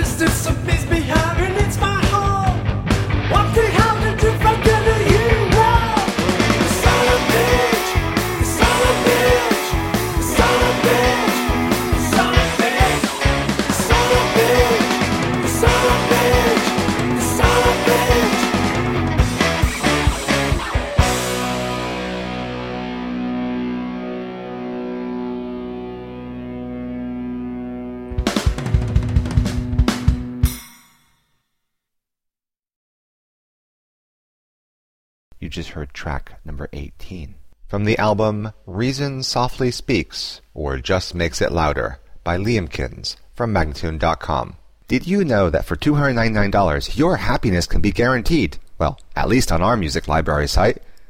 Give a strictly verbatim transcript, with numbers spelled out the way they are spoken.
You just heard track number eighteen. From the album Reason Softly Speaks, or Just Makes It Louder, by Liamkins, from Magnatune dot com. Did you know that for two hundred ninety-nine dollars, your happiness can be guaranteed? Well, at least on our music library site.